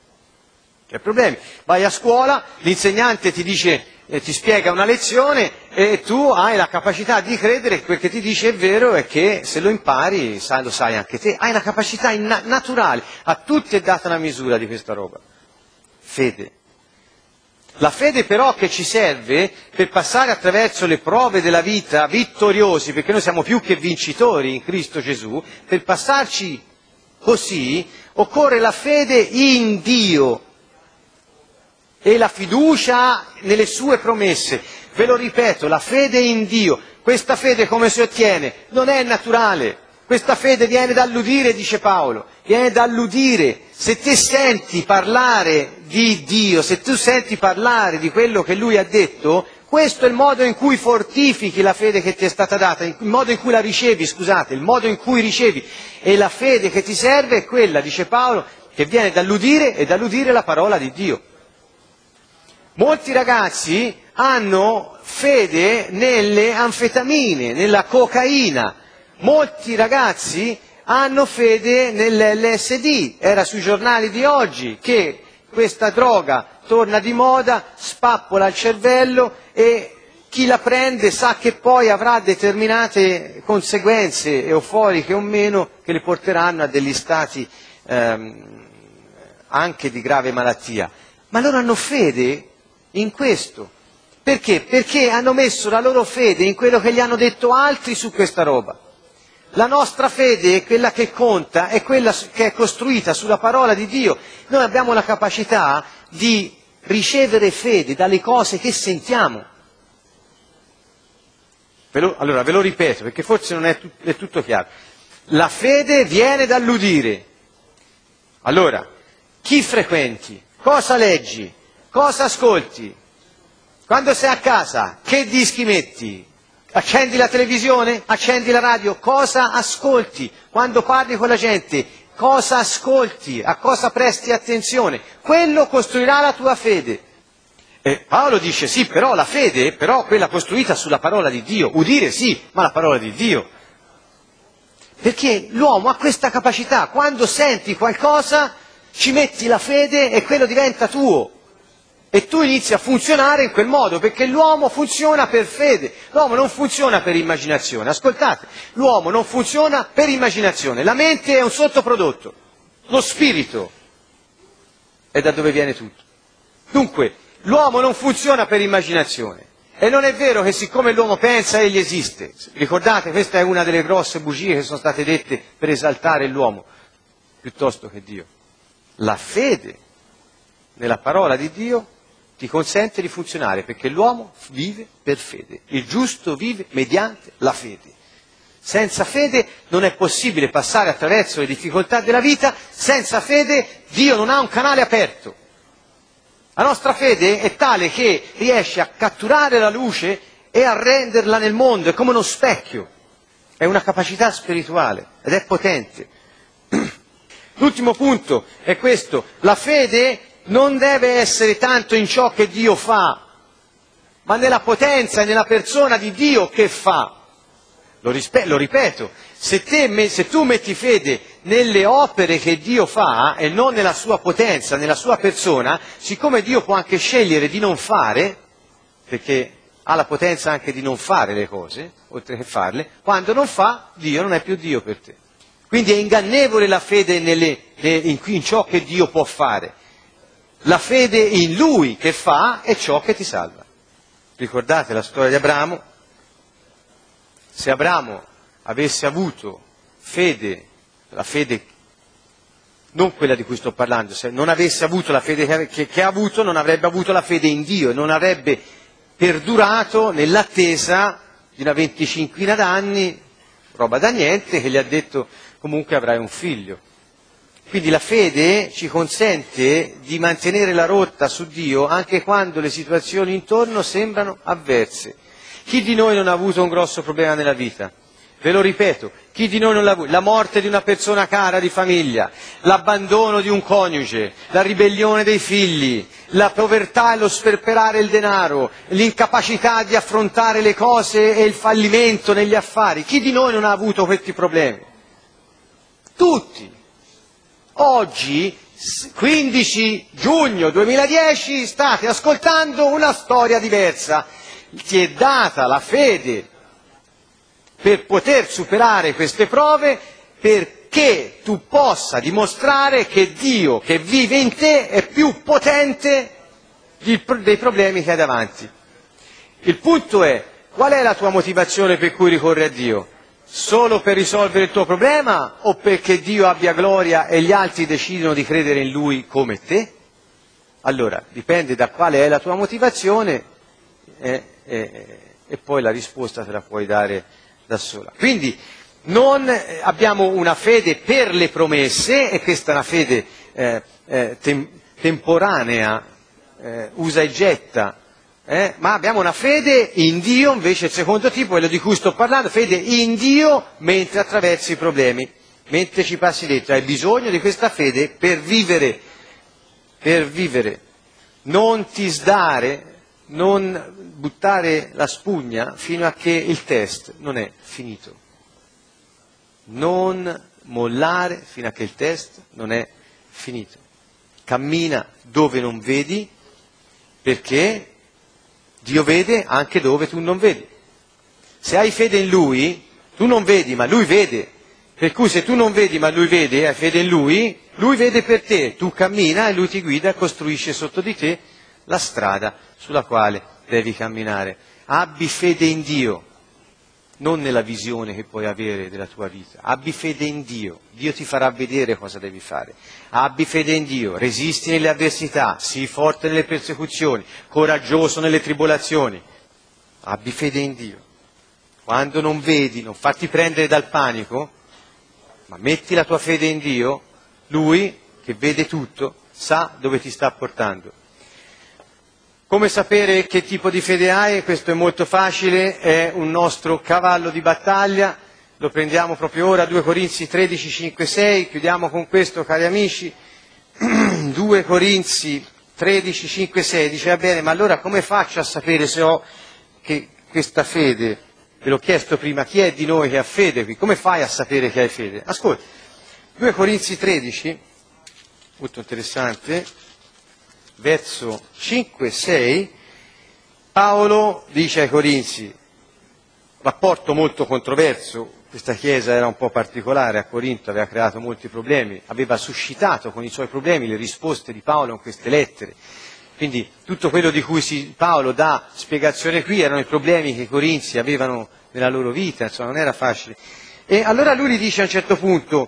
S1: C'è problemi. Vai a scuola, l'insegnante ti dice, eh, ti spiega una lezione e tu hai la capacità di credere che quel che ti dice è vero e che se lo impari sai, lo sai anche te. Hai una capacità inna- naturale, a tutti è data una misura di questa roba. Fede. La fede però che ci serve per passare attraverso le prove della vita vittoriosi, perché noi siamo più che vincitori in Cristo Gesù, per passarci così occorre la fede in Dio e la fiducia nelle sue promesse. Ve lo ripeto, la fede in Dio. Questa fede come si ottiene? Non è naturale. Questa fede viene dall'udire, dice Paolo, viene dall'udire. Se te senti parlare di Dio, se tu senti parlare di quello che Lui ha detto, questo è il modo in cui fortifichi la fede che ti è stata data, il modo in cui la ricevi, scusate, il modo in cui ricevi. E la fede che ti serve è quella, dice Paolo, che viene dall'udire e dall'udire la parola di Dio. Molti ragazzi hanno fede nelle anfetamine, nella cocaina. Molti ragazzi hanno fede nell'L S D. Era sui giornali di oggi che questa droga torna di moda, spappola il cervello e chi la prende sa che poi avrà determinate conseguenze euforiche o meno che le porteranno a degli stati ehm, anche di grave malattia. Ma loro hanno fede in questo. Perché? Perché hanno messo la loro fede in quello che gli hanno detto altri su questa roba. La nostra fede è quella che conta, è quella che è costruita sulla parola di Dio. Noi abbiamo la capacità di ricevere fede dalle cose che sentiamo. Ve lo, allora, ve lo ripeto, perché forse non è, tut, è tutto chiaro. La fede viene dall'udire. Allora, chi frequenti? Cosa leggi? Cosa ascolti? Quando sei a casa, che dischi metti? Accendi la televisione? Accendi la radio? Cosa ascolti? Quando parli con la gente, cosa ascolti? A cosa presti attenzione? Quello costruirà la tua fede. E Paolo dice sì, però la fede, però quella costruita sulla parola di Dio. Udire sì, ma la parola di Dio. Perché l'uomo ha questa capacità, quando senti qualcosa ci metti la fede e quello diventa tuo. E tu inizi a funzionare in quel modo, perché l'uomo funziona per fede, l'uomo non funziona per immaginazione. Ascoltate, l'uomo non funziona per immaginazione, la mente è un sottoprodotto, lo spirito è da dove viene tutto. Dunque, l'uomo non funziona per immaginazione. E non è vero che siccome l'uomo pensa egli esiste. Ricordate, questa è una delle grosse bugie che sono state dette per esaltare l'uomo, piuttosto che Dio. La fede nella parola di Dio ti consente di funzionare, perché l'uomo vive per fede. Il giusto vive mediante la fede. Senza fede non è possibile passare attraverso le difficoltà della vita, senza fede Dio non ha un canale aperto. La nostra fede è tale che riesce a catturare la luce e a renderla nel mondo, è come uno specchio, è una capacità spirituale ed è potente. L'ultimo punto è questo: la fede non deve essere tanto in ciò che Dio fa, ma nella potenza e nella persona di Dio che fa. Lo, rispe- lo ripeto, se, te me- se tu metti fede nelle opere che Dio fa e non nella sua potenza, nella sua persona, siccome Dio può anche scegliere di non fare, perché ha la potenza anche di non fare le cose, oltre che farle, quando non fa, Dio non è più Dio per te. Quindi è ingannevole la fede nelle, in, in ciò che Dio può fare. La fede in Lui che fa è ciò che ti salva. Ricordate la storia di Abramo? Se Abramo avesse avuto fede, la fede, non quella di cui sto parlando, se non avesse avuto la fede che, che, che ha avuto, non avrebbe avuto la fede in Dio e non avrebbe perdurato nell'attesa di una venticinquina d'anni, roba da niente, che gli ha detto comunque avrai un figlio. Quindi la fede ci consente di mantenere la rotta su Dio anche quando le situazioni intorno sembrano avverse. Chi di noi non ha avuto un grosso problema nella vita? Ve lo ripeto, chi di noi non l'ha avuto? La morte di una persona cara di famiglia, l'abbandono di un coniuge, la ribellione dei figli, la povertà e lo sperperare il denaro, l'incapacità di affrontare le cose e il fallimento negli affari. Chi di noi non ha avuto questi problemi? Tutti. Oggi, quindici giugno duemiladieci, state ascoltando una storia diversa. ti è data la fede per poter superare queste prove, perché tu possa dimostrare che Dio che vive in te è più potente dei problemi che hai davanti. Il punto è: qual è la tua motivazione per cui ricorri a Dio? Solo per risolvere il tuo problema o perché Dio abbia gloria e gli altri decidono di credere in Lui come te? Allora, dipende da quale è la tua motivazione eh, eh, e poi la risposta te la puoi dare da sola. Quindi non eh, abbiamo una fede per le promesse, e questa è una fede eh, eh, tem- temporanea, eh, usa e getta, Eh, ma abbiamo una fede in Dio, invece il secondo tipo, quello di cui sto parlando, fede in Dio mentre attraversi i problemi, mentre ci passi dentro. Hai bisogno di questa fede per vivere, per vivere. Non ti sdare, non buttare la spugna fino a che il test non è finito. Non mollare fino a che il test non è finito. Cammina dove non vedi, perché Dio vede anche dove tu non vedi. Se hai fede in Lui, tu non vedi, ma Lui vede. Per cui se tu non vedi, ma Lui vede, hai fede in Lui, Lui vede per te. Tu cammina e Lui ti guida e costruisce sotto di te la strada sulla quale devi camminare. Abbi fede in Dio, non nella visione che puoi avere della tua vita. Abbi fede in Dio. Dio ti farà vedere cosa devi fare. Abbi fede in Dio, resisti nelle avversità, sii forte nelle persecuzioni, coraggioso nelle tribolazioni. Abbi fede in Dio. Quando non vedi, non farti prendere dal panico, ma metti la tua fede in Dio, Lui, che vede tutto, sa dove ti sta portando. Come sapere che tipo di fede hai? Questo è molto facile, è un nostro cavallo di battaglia, lo prendiamo proprio ora, due Corinzi tredici, cinque, sei, chiudiamo con questo, cari amici. due Corinzi tredici, cinque, sei, dice: va bene, ma allora come faccio a sapere se ho che questa fede? Ve l'ho chiesto prima, chi è di noi che ha fede qui? Come fai a sapere che hai fede? Ascolta, due Corinzi tredici, molto interessante, verso cinque sei, Paolo dice ai Corinzi, rapporto molto controverso, questa chiesa era un po' particolare a Corinto, aveva creato molti problemi, aveva suscitato con i suoi problemi le risposte di Paolo in queste lettere, quindi tutto quello di cui si, Paolo dà spiegazione qui erano i problemi che i Corinzi avevano nella loro vita, insomma non era facile. E allora lui gli dice a un certo punto: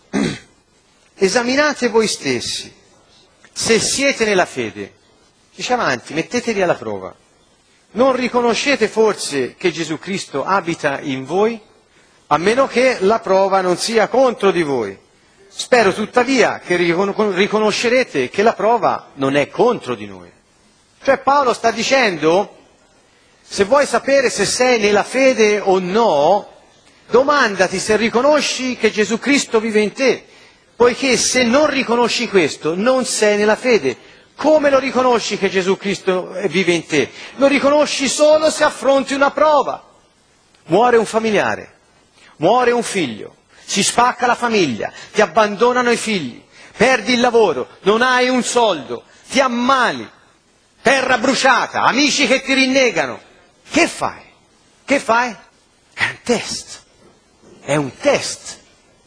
S1: esaminate voi stessi se siete nella fede. Dice avanti, mettetevi alla prova. Non riconoscete forse che Gesù Cristo abita in voi? A meno che la prova non sia contro di voi. Spero tuttavia che riconoscerete che la prova non è contro di noi. Cioè Paolo sta dicendo, se vuoi sapere se sei nella fede o no, domandati se riconosci che Gesù Cristo vive in te. Poiché se non riconosci questo, non sei nella fede. Come lo riconosci che Gesù Cristo vive in te? Lo riconosci solo se affronti una prova. Muore un familiare, muore un figlio, si spacca la famiglia, ti abbandonano i figli, perdi il lavoro, non hai un soldo, ti ammali, terra bruciata, amici che ti rinnegano. Che fai? Che fai? È un test. È un test.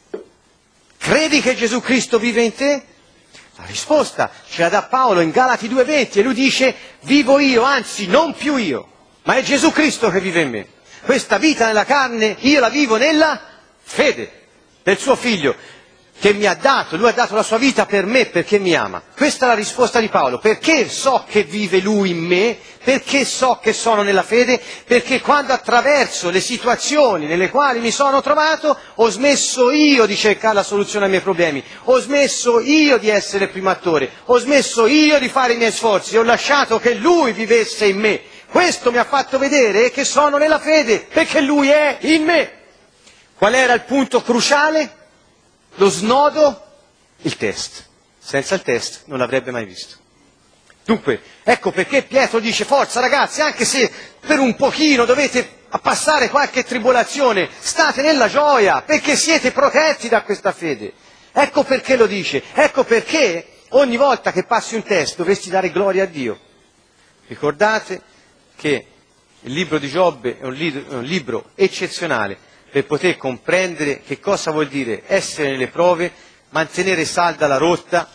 S1: Credi che Gesù Cristo vive in te? La risposta ce la dà Paolo in Galati due venti e lui dice: vivo io, anzi non più io, ma è Gesù Cristo che vive in me. Questa vita nella carne io la vivo nella fede del suo figlio che mi ha dato, lui ha dato la sua vita per me perché mi ama. Questa è la risposta di Paolo. Perché so che vive lui in me? Perché so che sono nella fede? Perché quando attraverso le situazioni nelle quali mi sono trovato ho smesso io di cercare la soluzione ai miei problemi, ho smesso io di essere il primo attore, ho smesso io di fare i miei sforzi, ho lasciato che lui vivesse in me. Questo mi ha fatto vedere che sono nella fede perché lui è in me. Qual era il punto cruciale? Lo snodo? Il test. Senza il test non l'avrebbe mai visto. Dunque, ecco perché Pietro dice: forza ragazzi, anche se per un pochino dovete passare qualche tribolazione, state nella gioia, perché siete protetti da questa fede. Ecco perché lo dice, ecco perché ogni volta che passi un test dovresti dare gloria a Dio. Ricordate che Il libro di Giobbe è un, li- è un libro eccezionale per poter comprendere che cosa vuol dire essere nelle prove, mantenere salda la rotta,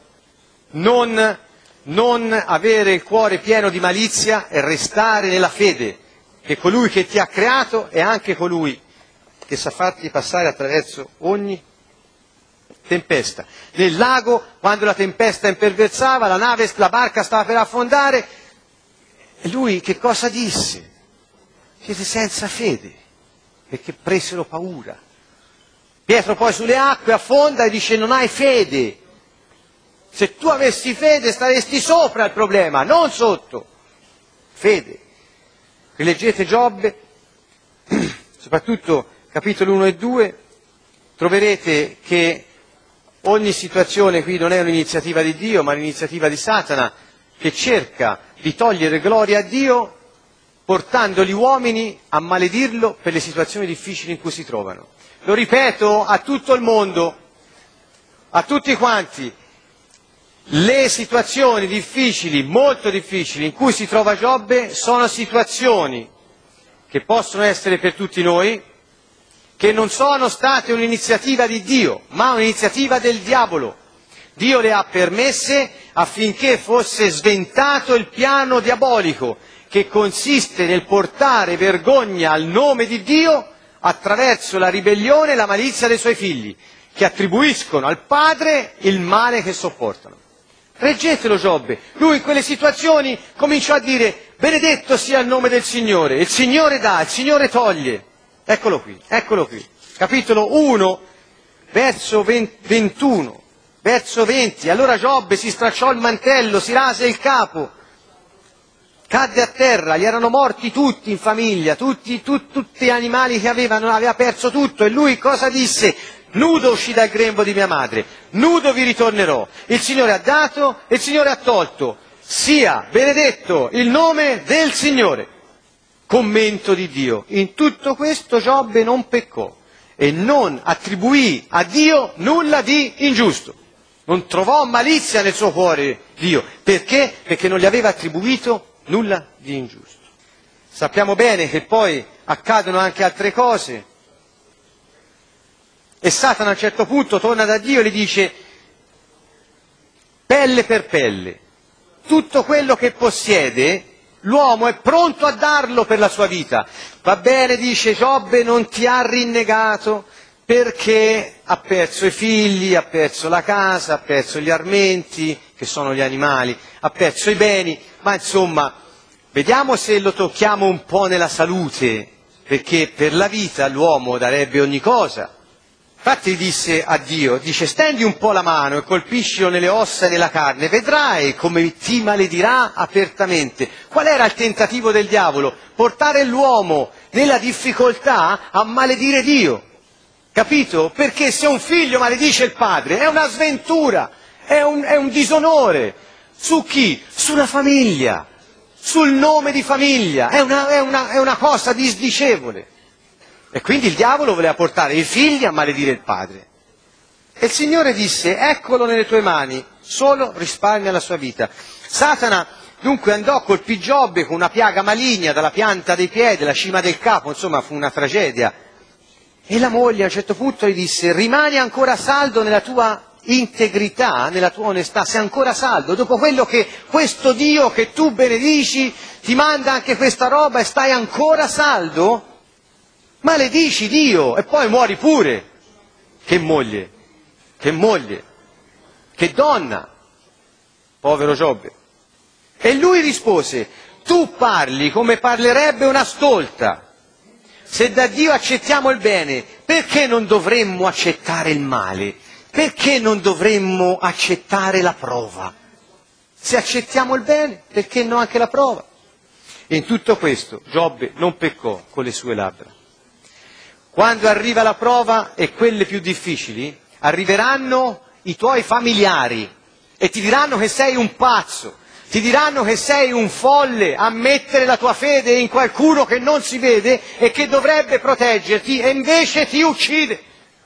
S1: non, non avere il cuore pieno di malizia e restare nella fede, che colui che ti ha creato è anche colui che sa farti passare attraverso ogni tempesta. Nel lago, quando la tempesta imperversava, la nave, la barca stava per affondare, e lui che cosa disse? Siete senza fede, perché presero paura. Pietro poi sulle acque affonda e dice: non hai fede. Se tu avessi fede staresti sopra il problema, non sotto. Fede. Rileggete Giobbe, soprattutto capitolo uno e due, troverete che ogni situazione qui non è un'iniziativa di Dio, ma un'iniziativa di Satana, che cerca di togliere gloria a Dio portando gli uomini a maledirlo per le situazioni difficili in cui si trovano. Lo ripeto a tutto il mondo, a tutti quanti, le situazioni difficili, molto difficili, in cui si trova Giobbe sono situazioni che possono essere per tutti noi, che non sono state un'iniziativa di Dio, ma un'iniziativa del diavolo. Dio le ha permesse affinché fosse sventato il piano diabolico, che consiste nel portare vergogna al nome di Dio attraverso la ribellione e la malizia dei suoi figli, che attribuiscono al padre il male che sopportano. Leggetelo Giobbe, lui in quelle situazioni cominciò a dire: benedetto sia il nome del Signore, il Signore dà, il Signore toglie. Eccolo qui, eccolo qui, capitolo uno, verso ventuno, verso venti. Allora Giobbe si stracciò il mantello, si rase il capo, cadde a terra, gli erano morti tutti in famiglia, tutti, tu, tutti gli animali che avevano, aveva perso tutto, e lui cosa disse? Nudo uscì dal grembo di mia madre, nudo vi ritornerò, il Signore ha dato e il Signore ha tolto, sia benedetto il nome del Signore. Commento di Dio. In tutto questo Giobbe non peccò e non attribuì a Dio nulla di ingiusto. Non trovò malizia nel suo cuore Dio. Perché? Perché non gli aveva attribuito nulla di ingiusto. Sappiamo bene che poi accadono anche altre cose. E Satana a un certo punto torna da Dio e gli dice: pelle per pelle, tutto quello che possiede l'uomo è pronto a darlo per la sua vita. Va bene, dice Giobbe, non ti ha rinnegato perché ha perso i figli, ha perso la casa, ha perso gli armenti, che sono gli animali, ha perso i beni, ma insomma, vediamo se lo tocchiamo un po' nella salute, perché per la vita l'uomo darebbe ogni cosa. Infatti disse a Dio, dice: stendi un po' la mano e colpiscilo nelle ossa e nella carne, vedrai come ti maledirà apertamente. Qual era il tentativo del diavolo? Portare l'uomo nella difficoltà a maledire Dio. Capito? Perché se un figlio maledice il padre è una sventura, è un, è un disonore. Su chi? Sulla famiglia, sul nome di famiglia, è una, è una, è una cosa disdicevole. E quindi il diavolo voleva portare i figli a maledire il padre. E il Signore disse: eccolo nelle tue mani, solo risparmia la sua vita. Satana dunque andò, colpì Giobbe con una piaga maligna dalla pianta dei piedi, alla cima del capo, insomma fu una tragedia. E la moglie a un certo punto gli disse: rimani ancora saldo nella tua integrità, nella tua onestà, sei ancora saldo, dopo quello che questo Dio che tu benedici ti manda anche questa roba e stai ancora saldo? Maledici Dio e poi muori pure. Che moglie, che moglie, che donna, povero Giobbe. E lui rispose: tu parli come parlerebbe una stolta. Se da Dio accettiamo il bene, perché non dovremmo accettare il male? Perché non dovremmo accettare la prova? Se accettiamo il bene, perché no anche la prova? E in tutto questo Giobbe non peccò con le sue labbra. Quando arriva la prova e quelle più difficili, arriveranno i tuoi familiari e ti diranno che sei un pazzo, ti diranno che sei un folle a mettere la tua fede in qualcuno che non si vede e che dovrebbe proteggerti e invece ti uccide.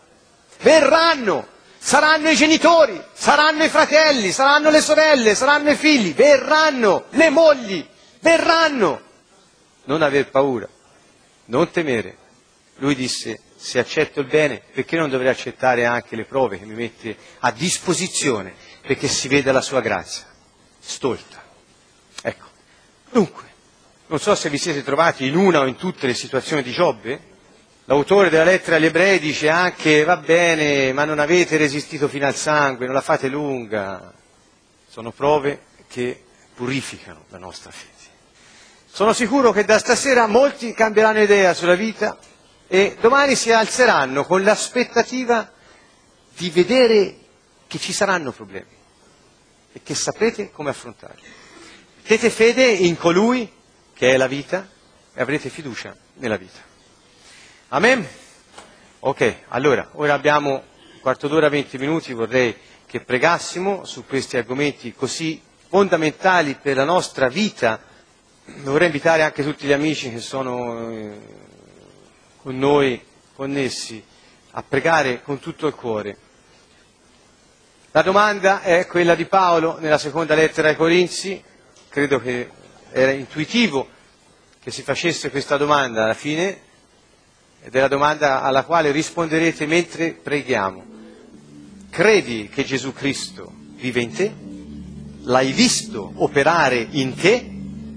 S1: Verranno, saranno i genitori, saranno i fratelli, saranno le sorelle, saranno i figli, verranno le mogli, verranno. non aver paura, non temere. Lui disse, se accetto il bene, perché non dovrei accettare anche le prove che mi mette a disposizione, perché si veda la sua grazia, stolta. Ecco, dunque, non so se vi siete trovati in una o in tutte le situazioni di Giobbe. L'autore della lettera agli ebrei dice anche, va bene, ma non avete resistito fino al sangue, non la fate lunga. Sono prove che purificano la nostra fede. Sono sicuro che da stasera molti cambieranno idea sulla vita e domani si alzeranno con l'aspettativa di vedere che ci saranno problemi e che saprete come affrontarli. Mettete fede in colui che è la vita e avrete fiducia nella vita. Amen? Ok, allora, ora abbiamo un quarto d'ora, venti minuti, vorrei che pregassimo su questi argomenti così fondamentali per la nostra vita. Vorrei invitare anche tutti gli amici che sono eh, con noi connessi a pregare con tutto il cuore. La domanda è quella di Paolo nella seconda lettera ai Corinzi, credo che era intuitivo che si facesse questa domanda alla fine, ed è la domanda alla quale risponderete mentre preghiamo. Credi che Gesù Cristo vive in te? L'hai visto operare in te?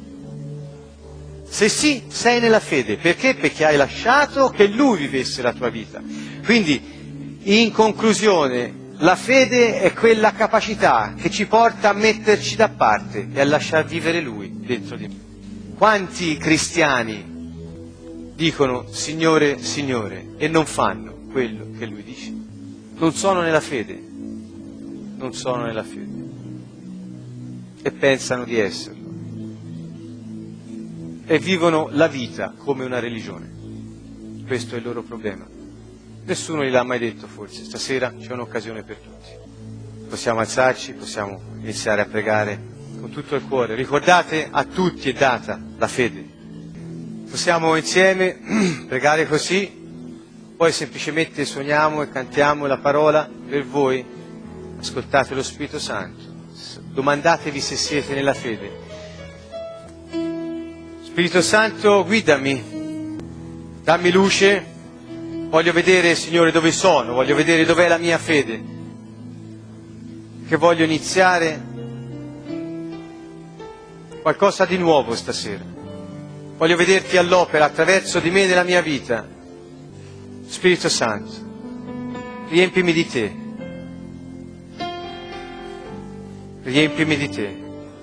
S1: Se sì, sei nella fede. Perché? Perché hai lasciato che Lui vivesse la tua vita. Quindi, in conclusione, la fede è quella capacità che ci porta a metterci da parte e a lasciar vivere Lui dentro di noi. Quanti cristiani dicono Signore, Signore e non fanno quello che Lui dice? Non sono nella fede, non sono nella fede e pensano di esserlo e vivono la vita come una religione. Questo è il loro problema. Nessuno gliel'ha mai detto forse, stasera c'è un'occasione per tutti. Possiamo alzarci, possiamo iniziare a pregare con tutto il cuore. Ricordate, a tutti è data la fede. Possiamo insieme pregare così, poi semplicemente suoniamo e cantiamo la parola per voi, ascoltate lo Spirito Santo, domandatevi se siete nella fede. Spirito Santo, guidami, dammi luce, voglio vedere, Signore, dove sono, voglio vedere dov'è la mia fede, che voglio iniziare qualcosa di nuovo stasera. Voglio vederti all'opera attraverso di me nella mia vita. Spirito Santo, riempimi di te. Riempimi di te.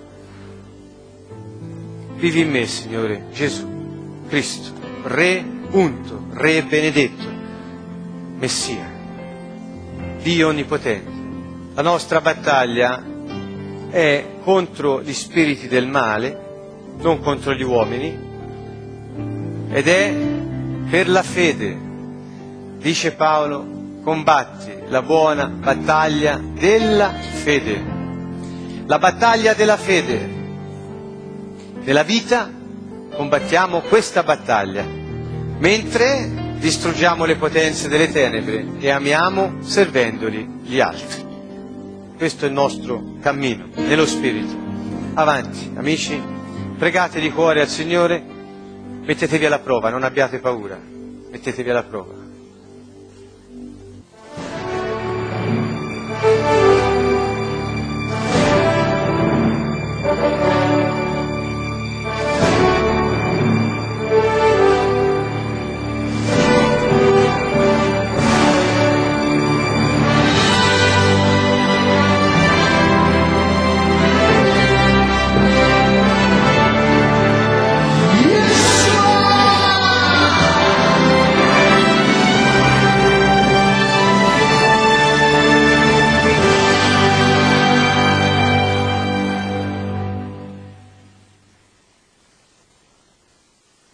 S1: Vivi in me, Signore Gesù Cristo, Re unto, Re benedetto, Messia, Dio onnipotente. La nostra battaglia è contro gli spiriti del male, non contro gli uomini, ed è per la fede. Dice Paolo, combatti la buona battaglia della fede. La battaglia della fede. Nella vita combattiamo questa battaglia, mentre distruggiamo le potenze delle tenebre e amiamo servendoli gli altri. Questo è il nostro cammino, nello Spirito. Avanti, amici, pregate di cuore al Signore. Mettetevi alla prova, non abbiate paura, mettetevi alla prova.